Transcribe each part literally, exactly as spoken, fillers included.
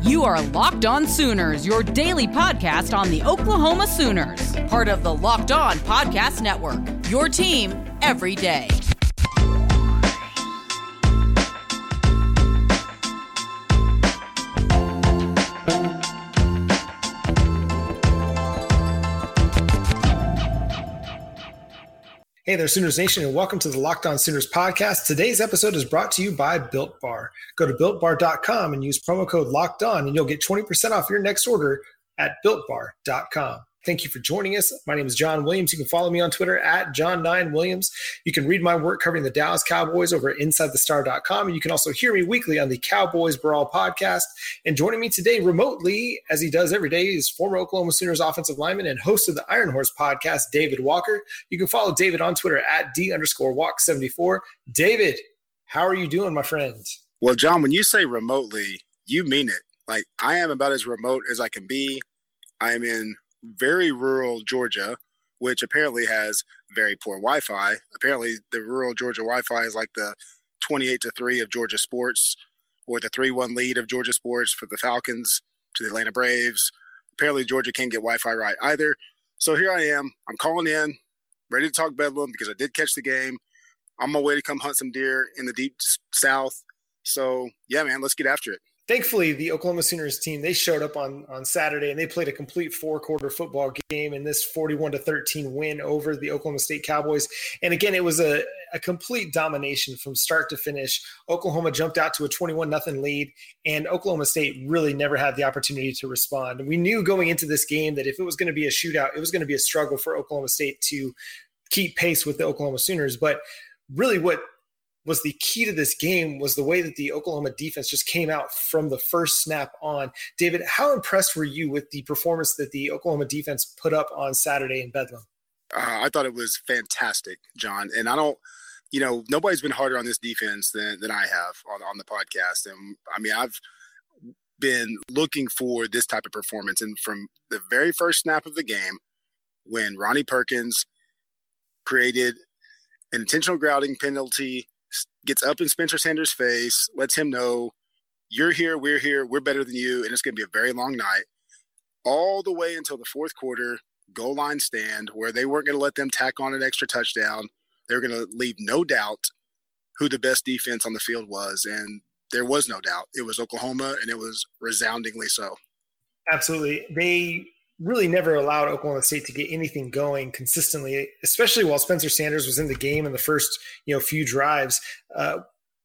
You are Locked On Sooners, your daily podcast on the Oklahoma Sooners. Part of the Locked On Podcast Network, your team every day. Hey there, Sooners Nation, and welcome to the Locked On Sooners podcast. Today's episode is brought to you by Built Bar. Go to built bar dot com and use promo code Locked On, and you'll get twenty percent off your next order at built bar dot com. Thank you for joining us. My name is John Williams. You can follow me on Twitter at John nine Williams. You can read my work covering the Dallas Cowboys over at inside the star dot com, and you can also hear me weekly on the Cowboys Brawl podcast. And joining me today remotely, as he does every day, is former Oklahoma Sooners offensive lineman and host of the Iron Horse podcast, David Walker. You can follow David on Twitter at D underscore walk seventy-four. David, how are you doing, my friend? Well, John, when you say remotely, you mean it. Like, I am about as remote as I can be. I am in very rural Georgia, which apparently has very poor Wi-Fi. Apparently, the rural Georgia Wi-Fi is like the twenty-eight to three of Georgia sports, or the three one lead of Georgia sports for the Falcons to the Atlanta Braves. Apparently, Georgia can't get Wi-Fi right either. So here I am. I'm calling in, ready to talk Bedlam because I did catch the game. I'm on my way to come hunt some deer in the deep south. So, yeah, man, let's get after it. Thankfully, the Oklahoma Sooners team, they showed up on, on Saturday and they played a complete four-quarter football game in this forty-one to thirteen win over the Oklahoma State Cowboys. And again, it was a, a complete domination from start to finish. Oklahoma jumped out to a twenty-one nothing lead, and Oklahoma State really never had the opportunity to respond. And we knew going into this game that if it was going to be a shootout, it was going to be a struggle for Oklahoma State to keep pace with the Oklahoma Sooners. But really what was the key to this game was the way that the Oklahoma defense just came out from the first snap on. David, how impressed were you with the performance that the Oklahoma defense put up on Saturday in Bedlam? Uh, I thought it was fantastic, John. And I don't, you know, nobody's been harder on this defense than, than I have on, on the podcast. And I mean, I've been looking for this type of performance. And from the very first snap of the game, when Ronnie Perkins created an intentional grounding penalty, gets up in Spencer Sanders' face, lets him know, you're here, we're here, we're better than you, and it's going to be a very long night, all the way until the fourth quarter goal line stand where they weren't going to let them tack on an extra touchdown. They were going to leave no doubt who the best defense on the field was, and there was no doubt. It was Oklahoma, and it was resoundingly so. Absolutely. They really never allowed Oklahoma State to get anything going consistently, especially while Spencer Sanders was in the game in the first, you know, few drives. Uh,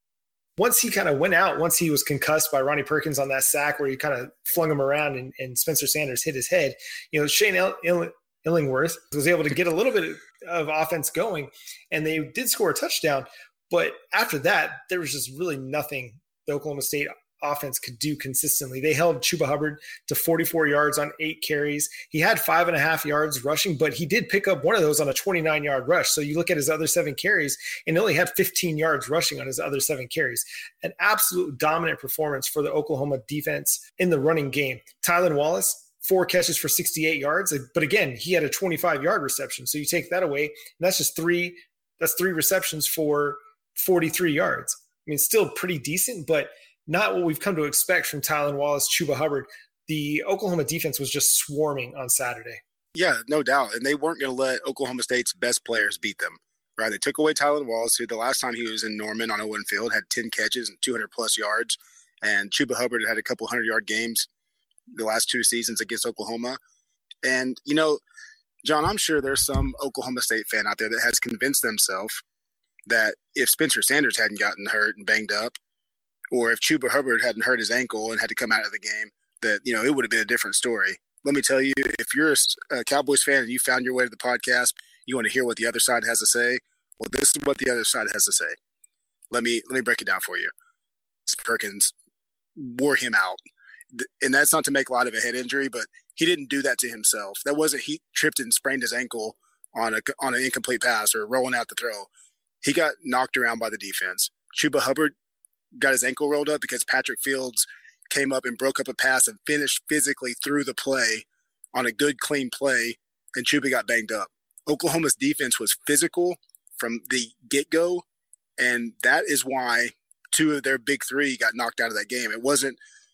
once he kind of went out, once he was concussed by Ronnie Perkins on that sack where he kind of flung him around and, and Spencer Sanders hit his head, you know, Shane Il- Il- Illingworth was able to get a little bit of offense going, and they did score a touchdown. But after that, there was just really nothing the Oklahoma State offense could do consistently. They held Chuba Hubbard to forty-four yards on eight carries. He had five and a half yards rushing, but he did pick up one of those on a twenty-nine yard rush. So you look at his other seven carries and only had fifteen yards rushing on his other seven carries. An absolute dominant performance for the Oklahoma defense in the running game. Tylan Wallace, four catches for sixty-eight yards. But again, he had a twenty-five yard reception. So you take that away, and that's just three, that's three receptions for forty-three yards. I mean, still pretty decent, but not what we've come to expect from Tylan Wallace, Chuba Hubbard. The Oklahoma defense was just swarming on Saturday. Yeah, no doubt. And they weren't going to let Oklahoma State's best players beat them, right? They took away Tylan Wallace, who the last time he was in Norman on Owen Field had ten catches and two hundred plus yards. And Chuba Hubbard had a couple hundred-yard games the last two seasons against Oklahoma. And, you know, John, I'm sure there's some Oklahoma State fan out there that has convinced themselves that if Spencer Sanders hadn't gotten hurt and banged up, or if Chuba Hubbard hadn't hurt his ankle and had to come out of the game, that, you know, it would have been a different story. Let me tell you, if you're a Cowboys fan and you found your way to the podcast, you want to hear what the other side has to say, well, this is what the other side has to say. Let me let me break it down for you. Perkins wore him out. And that's not to make light of a head injury, but he didn't do that to himself. That wasn't he tripped and sprained his ankle on a on an incomplete pass or rolling out the throw. He got knocked around by the defense. Chuba Hubbard got his ankle rolled up because Patrick Fields came up and broke up a pass and finished physically through the play on a good, clean play, and Chuba got banged up. Oklahoma's defense was physical from the get-go, and that is why two of their big three got knocked out of that game. It wasn't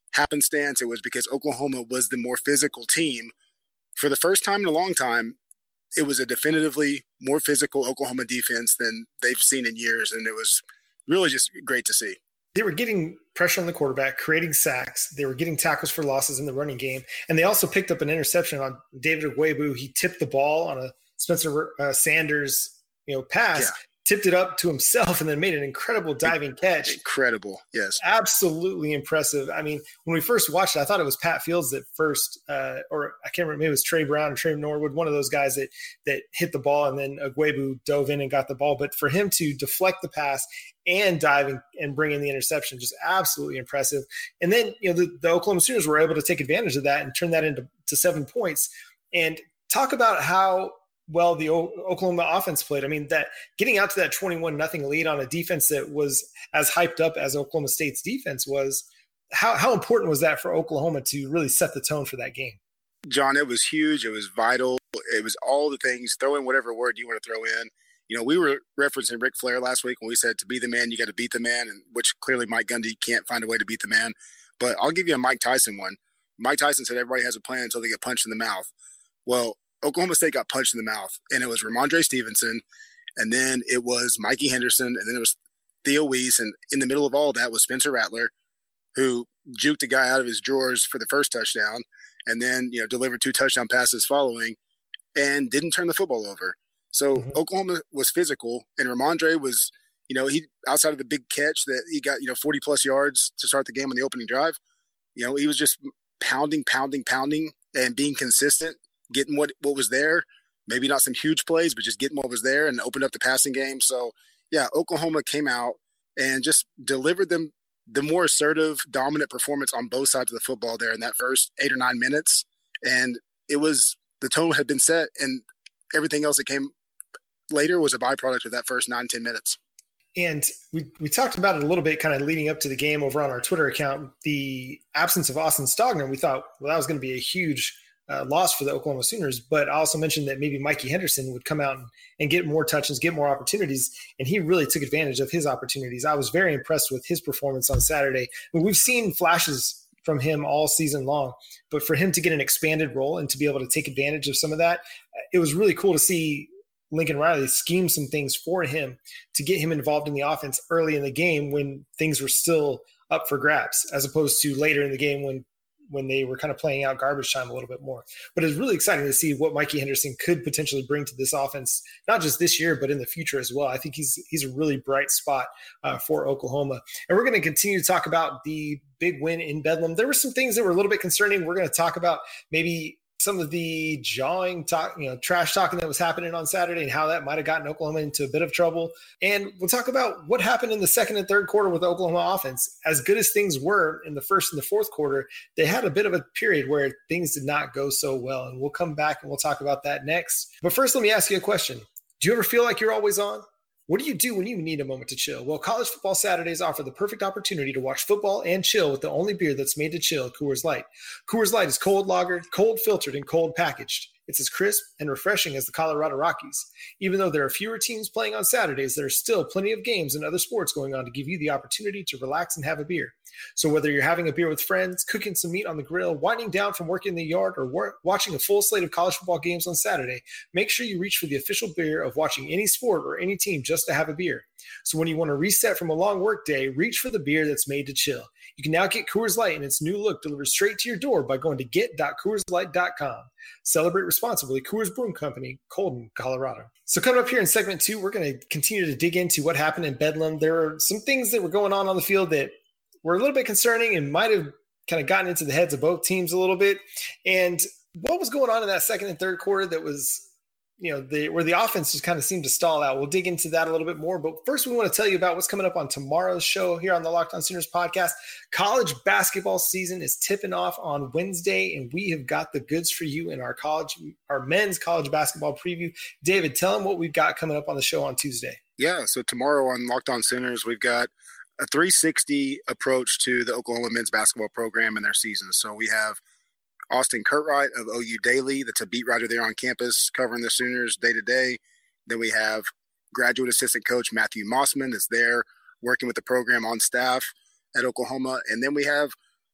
happenstance. It was because Oklahoma was the more physical team. For the first time in a long time, it was a definitively more physical Oklahoma defense than they've seen in years, and it was really just great to see. They were getting pressure on the quarterback, creating sacks. They were getting tackles for losses in the running game, and they also picked up an interception on David Ugwoegbu. He tipped the ball on a Spencer uh, Sanders, you know, pass. Yeah. Tipped it up to himself and then made an incredible diving catch. Incredible, yes. Absolutely impressive. I mean, when we first watched it, I thought it was Pat Fields that first, uh, or I can't remember, maybe it was Trey Brown or Trey Norwood, one of those guys that that hit the ball, and then Ugwoegbu dove in and got the ball. But for him to deflect the pass and dive and, and bring in the interception, just absolutely impressive. And then, you know, the, the Oklahoma Sooners were able to take advantage of that and turn that into to seven points. And talk about how well the o- Oklahoma offense played. I mean, that getting out to that twenty-one nothing lead on a defense that was as hyped up as Oklahoma State's defense was, how, how important was that for Oklahoma to really set the tone for that game? John, it was huge. It was vital. It was all the things. Throw in whatever word you want to throw in. You know, we were referencing Ric Flair last week when we said to be the man, you got to beat the man, and which clearly Mike Gundy can't find a way to beat the man. But I'll give you a Mike Tyson one. Mike Tyson said everybody has a plan until they get punched in the mouth. Well, Oklahoma State got punched in the mouth, and it was Ramondre Stevenson, and then it was Mikey Henderson, and then it was Theo Weiss, and in the middle of all that was Spencer Rattler, who juked a guy out of his drawers for the first touchdown, and then, you know, delivered two touchdown passes following, and didn't turn the football over. So mm-hmm. Oklahoma was physical, and Ramondre was, you know, he outside of the big catch that he got, you know, forty plus yards to start the game on the opening drive. You know, he was just pounding, pounding, pounding, and being consistent. Getting what, what was there, maybe not some huge plays, but just getting what was there and opened up the passing game. So, yeah, Oklahoma came out and just delivered them the more assertive, dominant performance on both sides of the football there in that first eight or nine minutes. And it was – the tone had been set, and everything else that came later was a byproduct of that first nine, ten minutes. And we, we talked about it a little bit kind of leading up to the game over on our Twitter account. The absence of Austin Stogner, we thought, well, that was going to be a huge – Uh, loss for the Oklahoma Sooners, but I also mentioned that maybe Mikey Henderson would come out and, and get more touches, get more opportunities, and he really took advantage of his opportunities. I was very impressed with his performance on Saturday. I mean, we've seen flashes from him all season long, but for him to get an expanded role and to be able to take advantage of some of that, it was really cool to see Lincoln Riley scheme some things for him to get him involved in the offense early in the game when things were still up for grabs, as opposed to later in the game when when they were kind of playing out garbage time a little bit more. But it's really exciting to see what Mikey Henderson could potentially bring to this offense, not just this year, but in the future as well. I think he's he's a really bright spot uh, for Oklahoma. And we're going to continue to talk about the big win in Bedlam. There were some things that were a little bit concerning. We're going to talk about maybe some of the jawing talk, you know, trash talking that was happening on Saturday and how that might have gotten Oklahoma into a bit of trouble. And we'll talk about what happened in the second and third quarter with the Oklahoma offense. As good as things were in the first and the fourth quarter, they had a bit of a period where things did not go so well. And we'll come back and we'll talk about that next. But first, let me ask you a question. Do you ever feel like you're always on? What do you do when you need a moment to chill? Well, College Football Saturdays offer the perfect opportunity to watch football and chill with the only beer that's made to chill, Coors Light. Coors Light is cold lagered, cold filtered, and cold packaged. It's as crisp and refreshing as the Colorado Rockies. Even though there are fewer teams playing on Saturdays, there are still plenty of games and other sports going on to give you the opportunity to relax and have a beer. So whether you're having a beer with friends, cooking some meat on the grill, winding down from work in the yard, or work, watching a full slate of college football games on Saturday, make sure you reach for the official beer of watching any sport or any team just to have a beer. So when you want to reset from a long work day, reach for the beer that's made to chill. You can now get Coors Light in its new look delivered straight to your door by going to get dot coors light dot com. Celebrate responsibly. Coors Brewing Company, Colden, Colorado. So coming up here in segment two, we're going to continue to dig into what happened in Bedlam. There are some things that were going on on the field that were a little bit concerning and might have kind of gotten into the heads of both teams a little bit. And what was going on in that second and third quarter that was, you know, the, where the offense just kind of seemed to stall out. We'll dig into that a little bit more. But first, we want to tell you about what's coming up on tomorrow's show here on the Locked On Sooners podcast. College basketball season is tipping off on Wednesday, and we have got the goods for you in our college, our men's college basketball preview. David, tell them what we've got coming up on the show on Tuesday. Yeah, so tomorrow on Locked On Sooners, we've got a three sixty approach to the Oklahoma men's basketball program and their season. So we have Austin Curtright of O U Daily, that's a beat writer there on campus covering the Sooners day to day. Then we have graduate assistant coach Matthew Mossman that's there working with the program on staff at Oklahoma. And then we have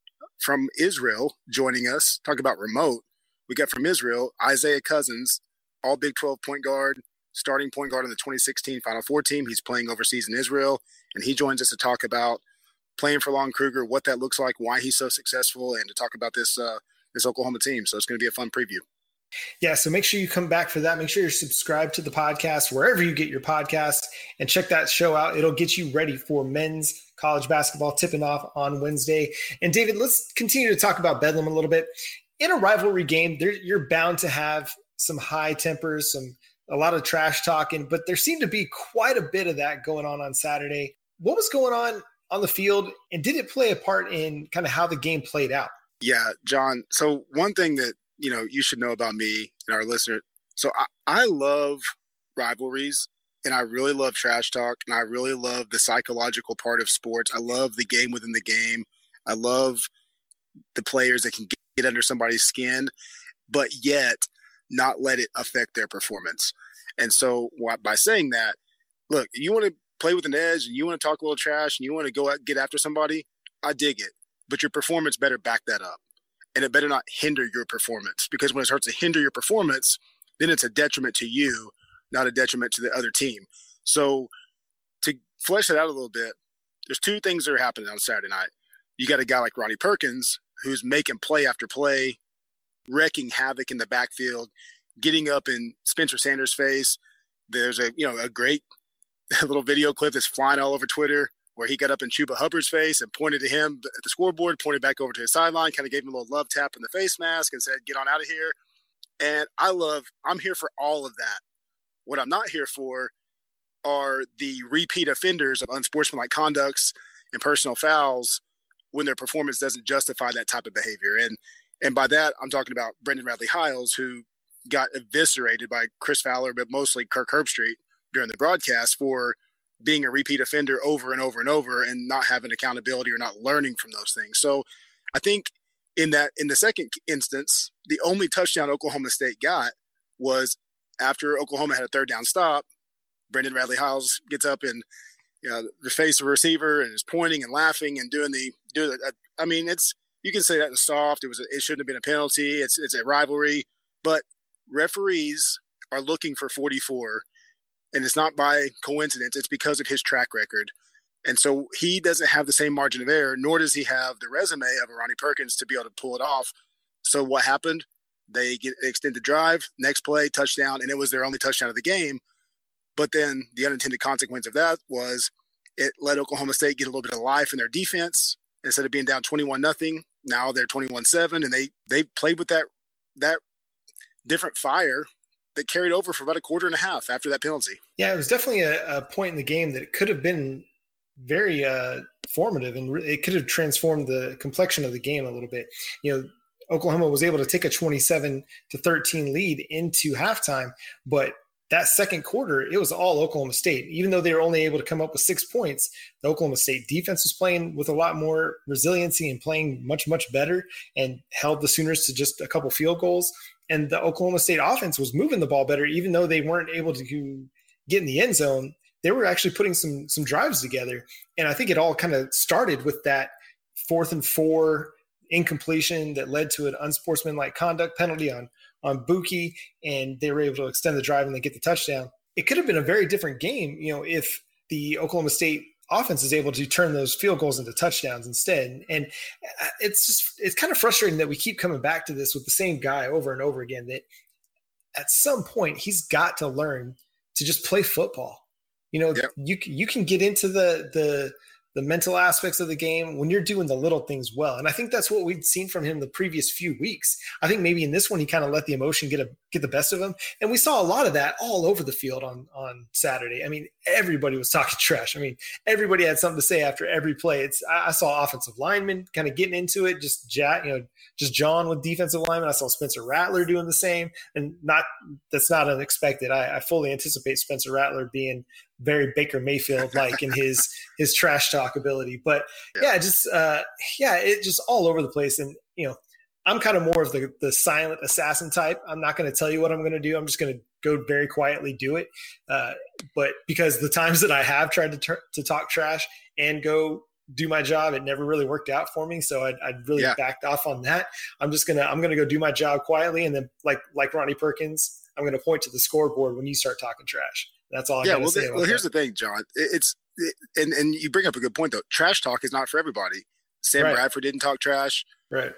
from Israel joining us, talk about remote. We got from Israel, Isaiah Cousins, all Big twelve point guard, starting point guard on the twenty sixteen Final Four team. He's playing overseas in Israel, and he joins us to talk about playing for Lon Kruger, what that looks like, why he's so successful, and to talk about this uh, this Oklahoma team. So it's going to be a fun preview. Yeah, so make sure you come back for that. Make sure you're subscribed to the podcast wherever you get your podcast and check that show out. It'll get you ready for men's college basketball tipping off on Wednesday. And David, let's continue to talk about Bedlam a little bit. In a rivalry game, there, you're bound to have some high tempers, some a lot of trash talking, but there seemed to be quite a bit of that going on on Saturday. What was going on on the field, and did it play a part in kind of how the game played out? Yeah, John. So one thing that you know, you should know about me and our listener. So I, I love rivalries, and I really love trash talk, and I really love the psychological part of sports. I love the game within the game. I love the players that can get, get under somebody's skin, but yet not let it affect their performance. And so by saying that, look, you want to play with an edge and you want to talk a little trash and you want to go out, get after somebody, I dig it. But your performance better back that up. And it better not hinder your performance, because when it starts to hinder your performance, then it's a detriment to you, not a detriment to the other team. So to flesh it out a little bit, there's two things that are happening on Saturday night. You got a guy like Ronnie Perkins who's making play after play, wrecking havoc in the backfield, getting up in Spencer Sanders' face. There's a, you know, a great little video clip that's flying all over Twitter where he got up in Chuba Hubbard's face and pointed to him at the scoreboard, pointed back over to his sideline, kind of gave him a little love tap in the face mask and said, get on out of here. And I love, I'm here for all of that. What I'm not here for are the repeat offenders of unsportsmanlike conducts and personal fouls when their performance doesn't justify that type of behavior. And and by that, I'm talking about Brendan Radley-Hiles, who got eviscerated by Chris Fowler, but mostly Kirk Herbstreit during the broadcast for being a repeat offender over and over and over and not having accountability or not learning from those things. So I think in that, in the second instance, the only touchdown Oklahoma State got was after Oklahoma had a third down stop. Brendan Radley-Hiles gets up and, you know, the face of a receiver and is pointing and laughing and doing the, doing the, I mean, it's, you can say that was soft. It was, a, it shouldn't have been a penalty. It's, it's a rivalry, but referees are looking for forty-four. And it's not by coincidence. It's because of his track record. And so he doesn't have the same margin of error, nor does he have the resume of a Ronnie Perkins to be able to pull it off. So what happened? They get extended drive, next play, touchdown, and it was their only touchdown of the game. But then the unintended consequence of that was it let Oklahoma State get a little bit of life in their defense. Instead of being down twenty-one nothing, now they're twenty-one seven, and they they played with that that different fire that carried over for about a quarter and a half after that penalty. Yeah, it was definitely a, a point in the game that could have been very uh, formative, and re- it could have transformed the complexion of the game a little bit. You know, Oklahoma was able to take a twenty-seven to thirteen lead into halftime, but that second quarter, it was all Oklahoma State. Even though they were only able to come up with six points, the Oklahoma State defense was playing with a lot more resiliency and playing much, much better and held the Sooners to just a couple field goals. And the Oklahoma State offense was moving the ball better, even though they weren't able to get in the end zone. They were actually putting some some drives together. And I think it all kind of started with that fourth and four incompletion that led to an unsportsmanlike conduct penalty on, on Buki, and they were able to extend the drive and they get the touchdown. It could have been a very different game, you know, if the Oklahoma State offense is able to turn those field goals into touchdowns instead. And it's just, it's kind of frustrating that we keep coming back to this with the same guy over and over again, that at some point he's got to learn to just play football. You know, yep. you you can get into the the the mental aspects of the game when you're doing the little things well. And I think that's what we'd seen from him the previous few weeks. I think maybe in this one, he kind of let the emotion get a, get the best of him. And we saw a lot of that all over the field on, on Saturday. I mean, everybody was talking trash. I mean, everybody had something to say after every play. It's, I saw offensive linemen kind of getting into it, just Jack, you know, just John with defensive linemen. I saw Spencer Rattler doing the same, and not, that's not unexpected. I, I fully anticipate Spencer Rattler being very Baker Mayfield like in his his trash talk ability. But yeah, just uh yeah, it just all over the place. And you know, I'm kind of more of the the silent assassin type. I'm not going to tell you what I'm going to do. I'm just going to go very quietly do it. Uh, but because the times that I have tried to tur- to talk trash and go do my job. It never really worked out for me. So I, I really yeah. backed off on that. I'm just going to, I'm going to go do my job quietly. And then like, like Ronnie Perkins, I'm going to point to the scoreboard when you start talking trash. That's all I yeah, got to well, say. The, well, here's that. the thing, John. It's, it, and, and you bring up a good point though. Trash talk is not for everybody. Sam right. Bradford didn't talk trash. Right.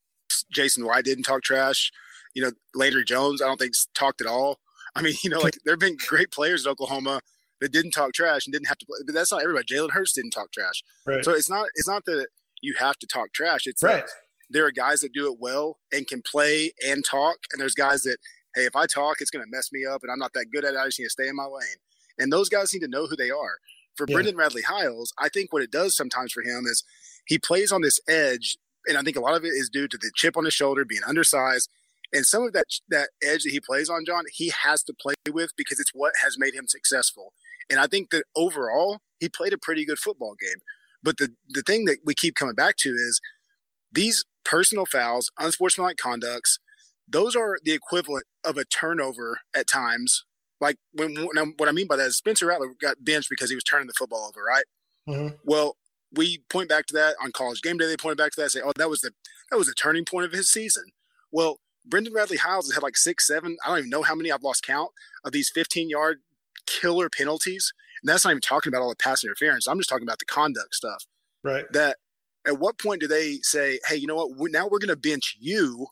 Jason White didn't talk trash. You know, Landry Jones, I don't think talked at all. I mean, you know, like there have been great players in Oklahoma that didn't talk trash and didn't have to play. But that's not everybody. Jalen Hurts didn't talk trash. Right. So it's not it's not that you have to talk trash. It's right. that there are guys that do it well and can play and talk. And there's guys that, hey, if I talk, it's going to mess me up and I'm not that good at it. I just need to stay in my lane. And those guys need to know who they are. For yeah. Brendan Radley-Hiles, I think what it does sometimes for him is he plays on this edge. And I think a lot of it is due to the chip on his shoulder, being undersized. And some of that that edge that he plays on, John, he has to play with because it's what has made him successful. And I think that overall, he played a pretty good football game. But the, the thing that we keep coming back to is these personal fouls, unsportsmanlike conducts, those are the equivalent of a turnover at times. Like when, when what I mean by that is Spencer Rattler got benched because he was turning the football over, right? Mm-hmm. Well, we point back to that on College Game Day. They pointed back to that and say, oh, that was the that was the turning point of his season. Well, Brendan Radley-Hiles has had like six, seven, I don't even know how many, I've lost count, of these fifteen-yard killer penalties. And that's not even talking about all the pass interference. I'm just talking about the conduct stuff. Right. That at what point do they say, hey, you know what, we, now we're going to bench you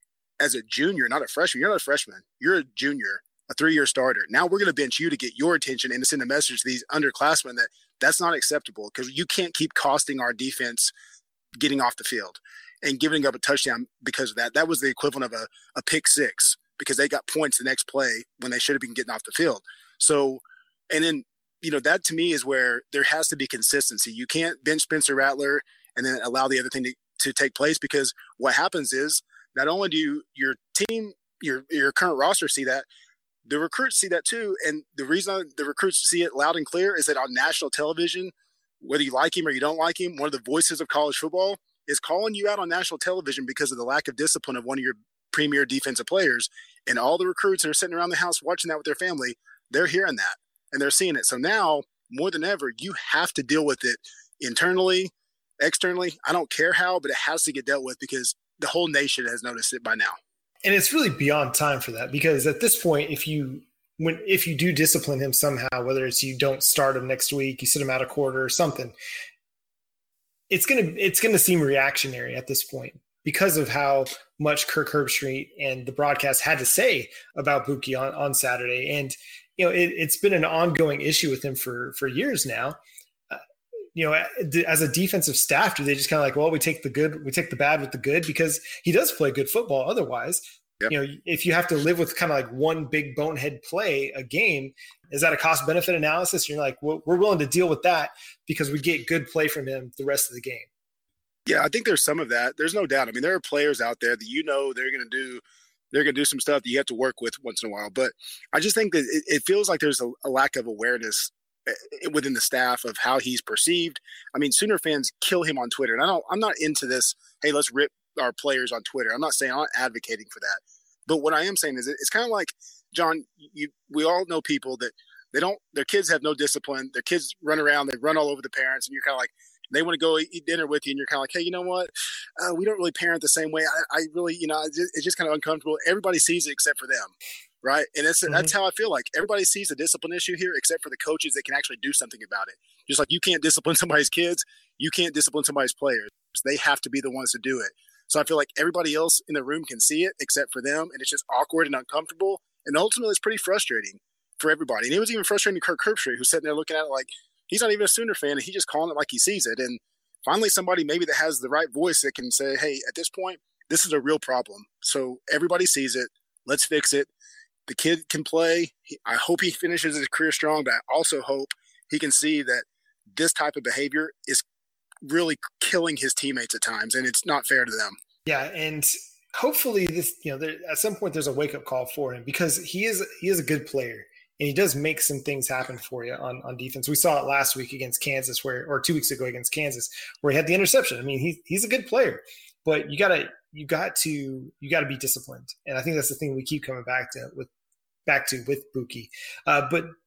as a junior, not a freshman. You're not a freshman. You're a junior, a three-year starter. Now we're going to bench you to get your attention and to send a message to these underclassmen that that's not acceptable because you can't keep costing our defense getting off the field and giving up a touchdown because of that. That was the equivalent of a, a pick six because they got points the next play when they should have been getting off the field. So, and then, you know, that to me is where there has to be consistency. You can't bench Spencer Rattler and then allow the other thing to, to take place because what happens is not only do you, your team, your your current roster see that, the recruits see that too. And the reason the recruits see it loud and clear is that on national television, whether you like him or you don't like him, one of the voices of college football is calling you out on national television because of the lack of discipline of one of your premier defensive players. And all the recruits that are sitting around the house watching that with their family, they're hearing that and they're seeing it. So now more than ever, you have to deal with it internally, externally. I don't care how, but it has to get dealt with because the whole nation has noticed it by now. And it's really beyond time for that because at this point, if you when if you do discipline him somehow, whether it's you don't start him next week, you sit him out a quarter or something, it's gonna it's gonna seem reactionary at this point because of how much Kirk Herbstreit and the broadcast had to say about Buki on, on Saturday. And you know, it, it's been an ongoing issue with him for for years now. You know, as a defensive staff, do they just kind of like, well, we take the good, we take the bad with the good because he does play good football. Otherwise, yep. you know, if you have to live with kind of like one big bonehead play a game, is that a cost benefit analysis? You're like, well, we're willing to deal with that because we get good play from him the rest of the game. Yeah, I think there's some of that. There's no doubt. I mean, there are players out there that, you know, they're going to do, they're going to do some stuff that you have to work with once in a while. But I just think that it, it feels like there's a, a lack of awareness within the staff of how he's perceived. I mean, Sooner fans kill him on Twitter. And I don't, I'm not into this, hey, let's rip our players on Twitter. I'm not saying, I'm not advocating for that. But what I am saying is it's kind of like, John, you, we all know people that they don't, their kids have no discipline. Their kids run around, they run all over the parents, and you're kind of like, they want to go eat dinner with you, and you're kind of like, hey, you know what? Uh, we don't really parent the same way. I, I really, you know, it's just, it's just kind of uncomfortable. Everybody sees it except for them. Right. And that's, mm-hmm. that's how I feel like everybody sees a discipline issue here, except for the coaches that can actually do something about it. Just like you can't discipline somebody's kids, you can't discipline somebody's players. They have to be the ones to do it. So I feel like everybody else in the room can see it except for them. And it's just awkward and uncomfortable. And ultimately it's pretty frustrating for everybody. And it was even frustrating to Kirk Herbstreit, who's sitting there looking at it like he's not even a Sooner fan and he's just calling it like he sees it. And finally somebody maybe that has the right voice that can say, hey, at this point, this is a real problem. So everybody sees it. Let's fix it. The kid can play. I hope he finishes his career strong, but I also hope he can see that this type of behavior is really killing his teammates at times, and it's not fair to them. Yeah, and hopefully this, you know, there, at some point there's a wake-up call for him because he is he is a good player, and he does make some things happen for you on, on defense. We saw it last week against Kansas, where or two weeks ago against Kansas, where he had the interception. I mean, he he's a good player, but you gotta you got to you got to be disciplined, and I think that's the thing we keep coming back to with back to with Buki. Uh, but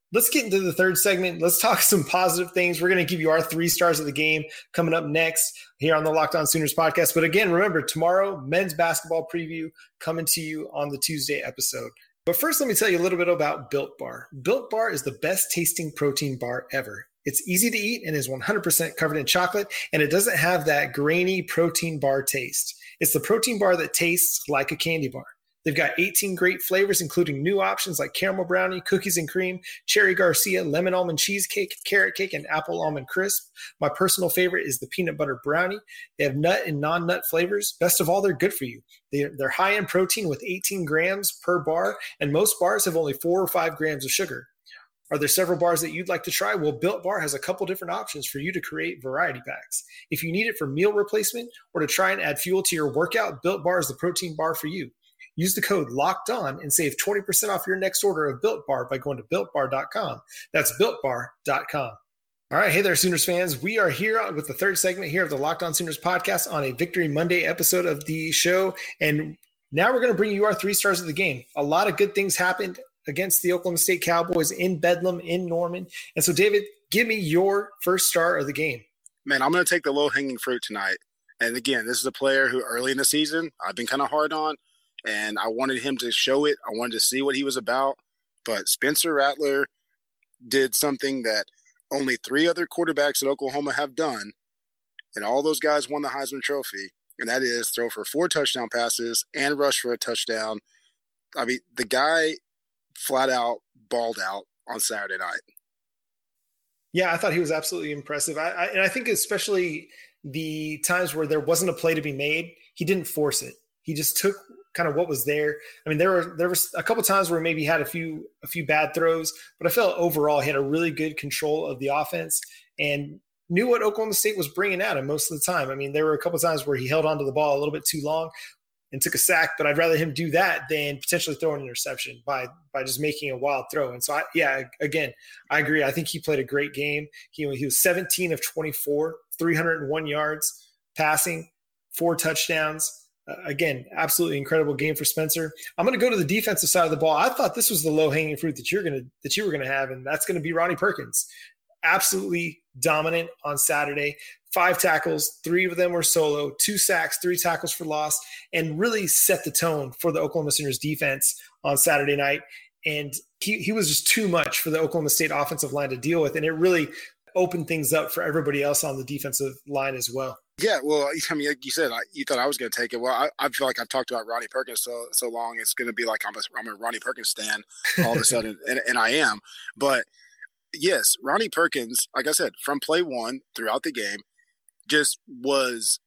let's get into the third segment. Let's talk some positive things. We're going to give you our three stars of the game coming up next here on the Locked On Sooners podcast. But again, remember, tomorrow, men's basketball preview coming to you on the Tuesday episode. But first, let me tell you a little bit about Built Bar. Built Bar is the best tasting protein bar ever. It's easy to eat and is one hundred percent covered in chocolate, and it doesn't have that grainy protein bar taste. It's the protein bar that tastes like a candy bar. They've got eighteen great flavors, including new options like caramel brownie, cookies and cream, cherry Garcia, lemon almond cheesecake, carrot cake, and apple almond crisp. My personal favorite is the peanut butter brownie. They have nut and non-nut flavors. Best of all, they're good for you. They're, they're high in protein with eighteen grams per bar, and most bars have only four or five grams of sugar. Are there several bars that you'd like to try? Well, Built Bar has a couple different options for you to create variety packs. If you need it for meal replacement or to try and add fuel to your workout, Built Bar is the protein bar for you. Use the code LOCKEDON and save twenty percent off your next order of Built Bar by going to built bar dot com. That's built bar dot com. All right, hey there, Sooners fans. We are here with the third segment here of the Locked On Sooners podcast on a Victory Monday episode of the show. And now we're going to bring you our three stars of the game. A lot of good things happened against the Oklahoma State Cowboys in Bedlam, in Norman. And so, David, give me your first star of the game. Man, I'm going to take the low-hanging fruit tonight. And again, this is a player who early in the season I've been kind of hard on, and I wanted him to show it. I wanted to see what he was about. But Spencer Rattler did something that only three other quarterbacks at Oklahoma have done, and all those guys won the Heisman Trophy, and that is throw for four touchdown passes and rush for a touchdown. I mean, the guy – flat out balled out on Saturday night. Yeah, I thought he was absolutely impressive. I, I and I think especially the times where there wasn't a play to be made, he didn't force it. He just took kind of what was there. I mean, there were there was a couple times where maybe he had a few a few bad throws, but I felt overall he had a really good control of the offense and knew what Oklahoma State was bringing at him most of the time. I mean, there were a couple times where he held onto the ball a little bit too long and took a sack, but I'd rather him do that than potentially throw an interception by by just making a wild throw. And so, I, yeah, again, I agree. I think he played a great game. He, he was seventeen of twenty-four, three hundred one yards passing, four touchdowns. Uh, again, absolutely incredible game for Spencer. I'm going to go to the defensive side of the ball. I thought this was the low-hanging fruit that you're going to that you were going to have, and that's going to be Ronnie Perkins. Absolutely dominant on Saturday. Five tackles, three of them were solo, two sacks, three tackles for loss, and really set the tone for the Oklahoma Sooners defense on Saturday night. And he, he was just too much for the Oklahoma State offensive line to deal with, and it really opened things up for everybody else on the defensive line as well. Yeah, well, I mean, like you said, I, you thought I was going to take it. Well, I, I feel like I've talked about Ronnie Perkins so so long, it's going to be like I'm a, I'm a Ronnie Perkins stan all of a sudden, and, and I am. But, yes, Ronnie Perkins, like I said, from play one throughout the game, just was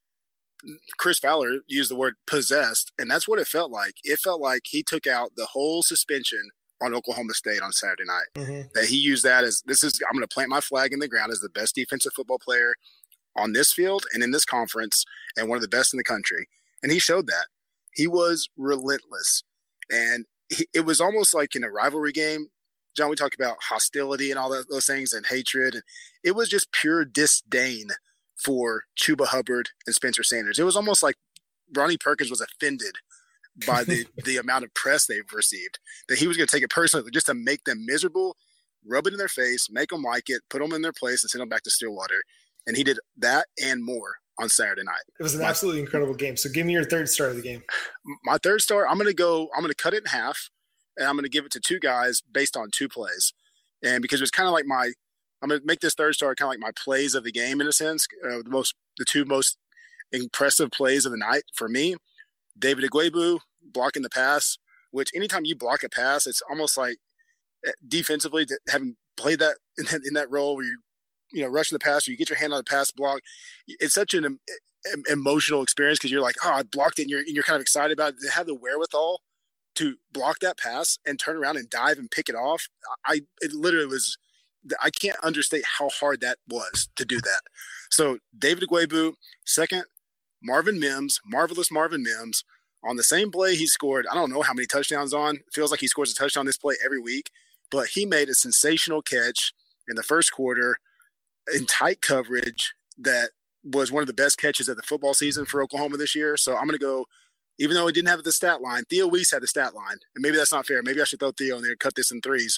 – Chris Fowler used the word possessed, and that's what it felt like. It felt like he took out the whole suspension on Oklahoma State on Saturday night. Mm-hmm. That he used that as, this is – I'm going to plant my flag in the ground as the best defensive football player on this field and in this conference and one of the best in the country. And he showed that. He was relentless. And he, it was almost like in a rivalry game, John, we talked about hostility and all that, those things and hatred. And it was just pure disdain for Chuba Hubbard and Spencer Sanders. It was almost like Ronnie Perkins was offended by the, the amount of press they've received, that he was going to take it personally just to make them miserable, rub it in their face, make them like it, put them in their place, and send them back to Stillwater. And he did that and more on Saturday night. It was an my, absolutely incredible game. So give me your third star of the game. My third star, I'm going to go, I'm going to cut it in half, and I'm going to give it to two guys based on two plays. And because it was kind of like my, I'm going to make this third star kind of like my plays of the game in a sense. Uh, the most, the two most impressive plays of the night for me, David Ugwoegbu blocking the pass, which anytime you block a pass, it's almost like defensively having played that in, that in that role where you, you know, rushing the pass or you get your hand on the pass block. It's such an um, emotional experience because you're like, oh, I blocked it, and you're, and you're kind of excited about it. To have the wherewithal to block that pass and turn around and dive and pick it off, I it literally was – I can't understate how hard that was to do that. So David Ugwoegbu, second, Marvin Mims, marvelous Marvin Mims, on the same play he scored, I don't know how many touchdowns on. It feels like he scores a touchdown this play every week, but he made a sensational catch in the first quarter in tight coverage that was one of the best catches of the football season for Oklahoma this year. So I'm going to go, even though he didn't have the stat line, Theo Weiss had the stat line. And maybe that's not fair. Maybe I should throw Theo in there and cut this in threes.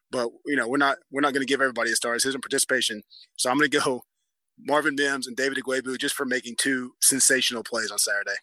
But, you know, we're not we're not going to give everybody a star. It's his participation. So I'm going to go Marvin Mims and David Ugwoegbu just for making two sensational plays on Saturday.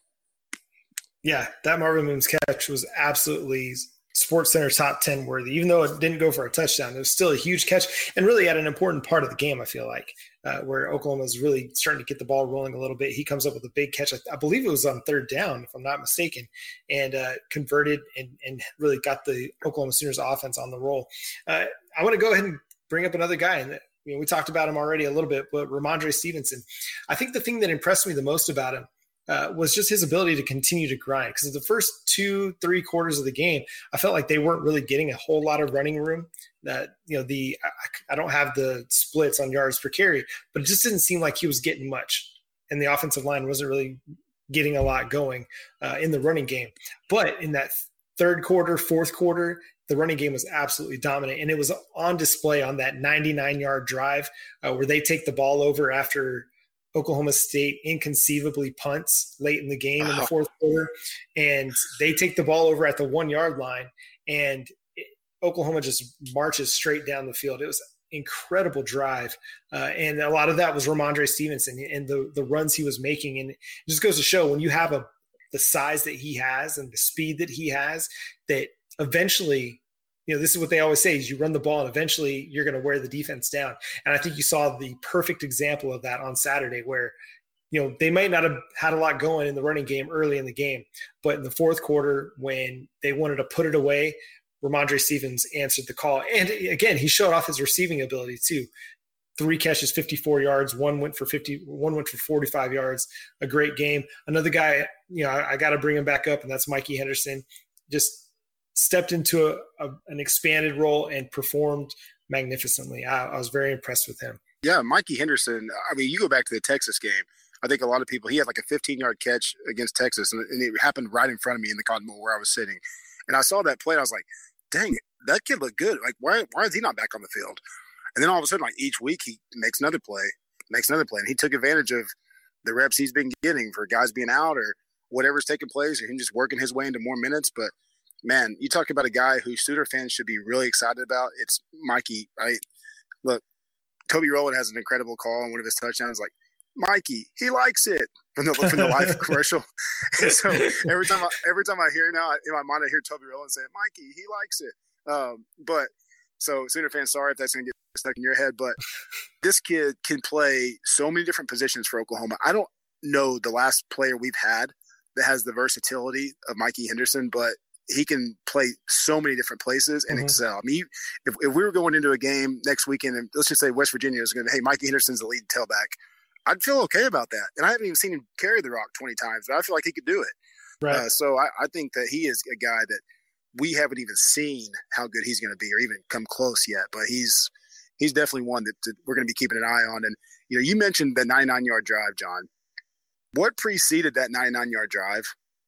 Yeah, that Marvin Mims catch was absolutely SportsCenter top ten worthy. Even though it didn't go for a touchdown, it was still a huge catch and really at an important part of the game, I feel like, uh, where Oklahoma is really starting to get the ball rolling a little bit. He comes up with a big catch. I, I believe it was on third down, if I'm not mistaken, and uh, converted and, and really got the Oklahoma Sooners offense on the roll. Uh, I want to go ahead and bring up another guy. And you know, we talked about him already a little bit, but Rhamondre Stevenson. I think the thing that impressed me the most about him Uh, was just his ability to continue to grind. Because the first two, three quarters of the game, I felt like they weren't really getting a whole lot of running room. That you know, the I, I don't have the splits on yards per carry, but it just didn't seem like he was getting much, and the offensive line wasn't really getting a lot going uh, in the running game. But in that third quarter, fourth quarter, the running game was absolutely dominant, and it was on display on that ninety-nine yard drive uh, where they take the ball over after Oklahoma State inconceivably punts late in the game in the fourth quarter, and they take the ball over at the one yard line, and it, Oklahoma just marches straight down the field. It was an incredible drive. Uh, and a lot of that was Rhamondre Stevenson and the, the runs he was making. And it just goes to show when you have a, the size that he has and the speed that he has, that eventually, you know, this is what they always say is you run the ball and eventually you're going to wear the defense down. And I think you saw the perfect example of that on Saturday where, you know, they might not have had a lot going in the running game early in the game, but in the fourth quarter when they wanted to put it away, Rhamondre Stevens answered the call. And again, he showed off his receiving ability too. Three catches, fifty-four yards. One went for fifty, one went for forty-five yards. A great game. Another guy, you know, I, I got to bring him back up, and that's Mikey Henderson. Just stepped into a, a, an expanded role and performed magnificently. I, I was very impressed with him. Yeah, Mikey Henderson, I mean, you go back to the Texas game. I think a lot of people, he had like a fifteen-yard catch against Texas, and, and it happened right in front of me in the Cotton Bowl where I was sitting. And I saw that play, and I was like, dang it, that kid looked good. Like, why, why is he not back on the field? And then all of a sudden, like each week, he makes another play, makes another play. And he took advantage of the reps he's been getting for guys being out or whatever's taking place, or him just working his way into more minutes. But man, you talk about a guy who Sooner fans should be really excited about. It's Mikey, right? Look, Toby Rowland has an incredible call on one of his touchdowns. Like, Mikey, he likes it from the from the live commercial. And so every time I every time I hear now in my mind, I hear Toby Rowland say, "Mikey, he likes it." Um, but so Sooner fans, sorry if that's going to get stuck in your head, but this kid can play so many different positions for Oklahoma. I don't know the last player we've had that has the versatility of Mikey Henderson, but he can play so many different places and mm-hmm. excel. I mean, if, if we were going into a game next weekend and let's just say West Virginia is going to, hey, Mikey Henderson's the lead tailback, I'd feel okay about that. And I haven't even seen him carry the rock twenty times, but I feel like he could do it. Right. Uh, so I, I think that he is a guy that we haven't even seen how good he's going to be or even come close yet. But he's he's definitely one that, that we're going to be keeping an eye on. And, you know, you mentioned the ninety-nine-yard drive, John. What preceded that ninety-nine-yard drive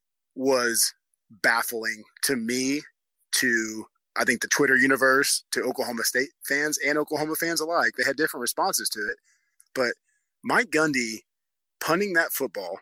was baffling to me, to I think the Twitter universe, to Oklahoma State fans and Oklahoma fans alike. They had different responses to it. But Mike Gundy punting that football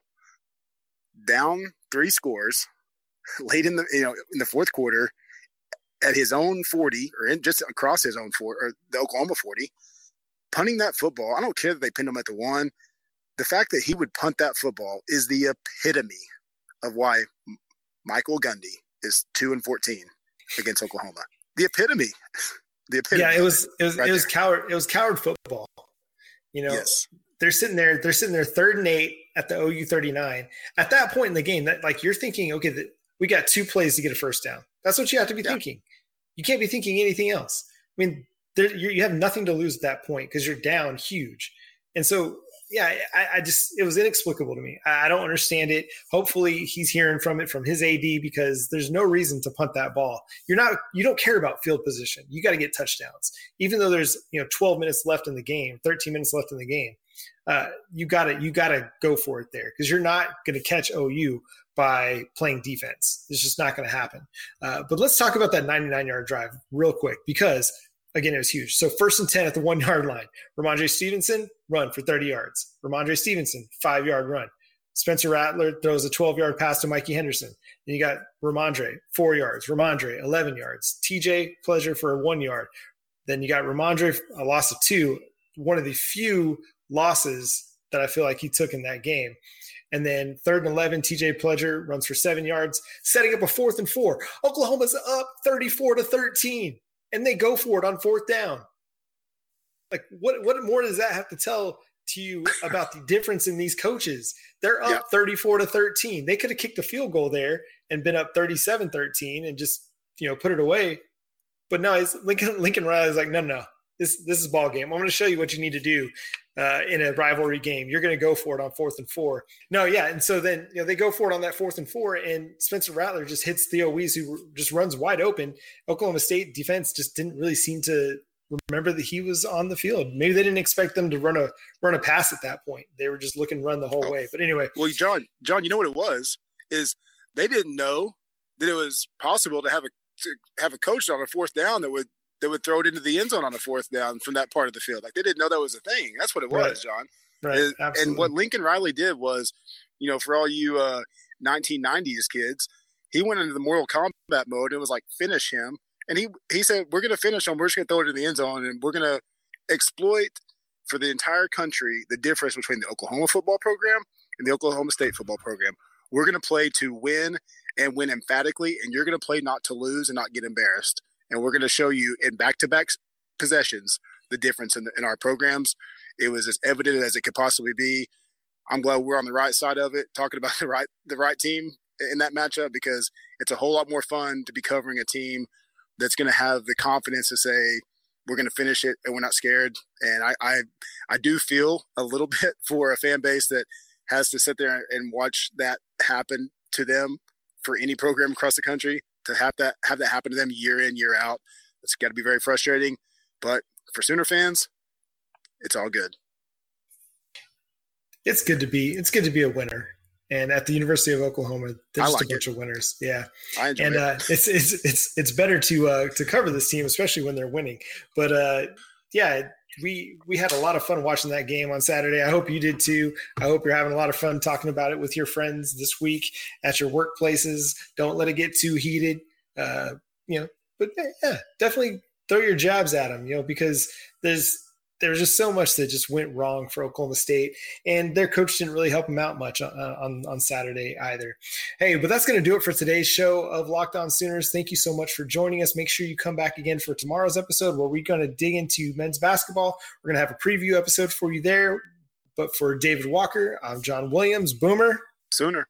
down three scores late in the you know in the fourth quarter at his own forty or in, just across his own four or the Oklahoma forty, punting that football. I don't care that they pinned him at the one. The fact that he would punt that football is the epitome of why Michael Gundy is two and fourteen against Oklahoma. The epitome. The epitome. Yeah, it was it was right it was there. coward it was coward football. You know, yes. They're sitting there, they're sitting there third and eight at the O U thirty-nine. At that point in the game, that like you're thinking, okay, that we got two plays to get a first down. That's what you have to be yeah. thinking. You can't be thinking anything else. I mean, there, you have nothing to lose at that point because you're down huge. And so, yeah, I, I just, it was inexplicable to me. I, I don't understand it. Hopefully he's hearing from it from his A D because there's no reason to punt that ball. You're not, you don't care about field position. You got to get touchdowns. Even though there's, you know, twelve minutes left in the game, thirteen minutes left in the game. Uh, you gotta, you gotta go for it there because you're not going to catch O U by playing defense. It's just not going to happen. Uh, but let's talk about that ninety-nine-yard drive real quick because, again, it was huge. So first and ten at the one-yard line. Rhamondre Stevenson, run for thirty yards. Rhamondre Stevenson, five-yard run. Spencer Rattler throws a twelve-yard pass to Mikey Henderson. Then you got Rhamondre, four yards. Rhamondre, eleven yards. T J Pleasure for a one yard. Then you got Ramondre, a loss of two, one of the few losses that I feel like he took in that game. And then third and eleven, T J Pledger runs for seven yards, setting up a fourth and four. Oklahoma's up thirty-four to thirteen, and they go for it on fourth down. Like, what, what more does that have to tell to you about the difference in these coaches? They're up yeah. thirty-four to thirteen. They could have kicked a field goal there and been up thirty-seven thirteen and just, you know, put it away. But no, it's Lincoln, Lincoln Riley's like, no, no, this, this is ball game. I'm going to show you what you need to do uh, in a rivalry game. You're going to go for it on fourth and four. No, yeah. And so then, you know, they go for it on that fourth and four, and Spencer Rattler just hits Theo Wease, who just runs wide open. Oklahoma State defense just didn't really seem to remember that he was on the field. Maybe they didn't expect them to run a run a pass at that point. They were just looking run the whole way. But anyway. Well, John, John, you know what it was? Is they didn't know that it was possible to have a to have a coach on a fourth down that would that would throw it into the end zone on a fourth down from that part of the field. Like, they didn't know that was a thing. That's what it was, right. John. Right. It, Absolutely. And what Lincoln Riley did was, you know, for all you uh, nineteen nineties kids, he went into the Mortal Kombat mode and was like, finish him. And he he said, we're going to finish him. We're just going to throw it in the end zone, and we're going to exploit for the entire country the difference between the Oklahoma football program and the Oklahoma State football program. We're going to play to win and win emphatically, and you're going to play not to lose and not get embarrassed. And we're going to show you in back-to-back possessions the difference in, the, in our programs. It was as evident as it could possibly be. I'm glad we're on the right side of it, talking about the right the right team in that matchup, because it's a whole lot more fun to be covering a team that's going to have the confidence to say, we're going to finish it and we're not scared. And I, I, I do feel a little bit for a fan base that has to sit there and watch that happen to them for any program across the country, to have that, have that happen to them year in, year out. It's got to be very frustrating, but for Sooner fans, it's all good. It's good to be, it's good to be a winner. And at the University of Oklahoma, there's just like a bunch it. of winners. Yeah. I enjoy and, it. uh, it's, it's, it's, it's better to, uh, to cover this team, especially when they're winning. But, uh, yeah, we, we had a lot of fun watching that game on Saturday. I hope you did too. I hope you're having a lot of fun talking about it with your friends this week at your workplaces. Don't let it get too heated. Uh, you know, but yeah, definitely throw your jabs at them, you know, because there's, there's just so much that just went wrong for Oklahoma State, and their coach didn't really help them out much on, on, on Saturday either. Hey, but that's going to do it for today's show of Locked On Sooners. Thank you so much for joining us. Make sure you come back again for tomorrow's episode, where we're going to dig into men's basketball. We're going to have a preview episode for you there. But for David Walker, I'm John Williams. Boomer. Sooner.